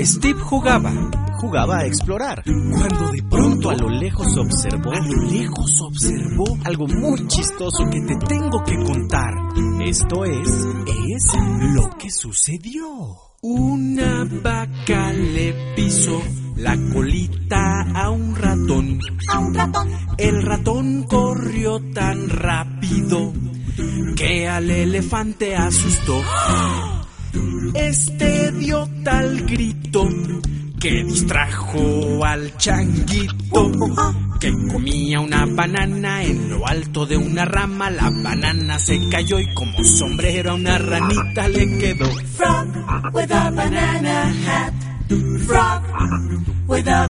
Steve jugaba a explorar, cuando de pronto a lo lejos observó algo muy chistoso que te tengo que contar. Esto es lo que sucedió. Una vaca le pisó la colita a un ratón. El ratón corrió tan rápido que al elefante asustó. Este dio tal grito que distrajo al changuito, que comía una banana en lo alto de una rama. La banana se cayó y como sombrero a una ranita le quedó. Frog with a banana hat. Frog with a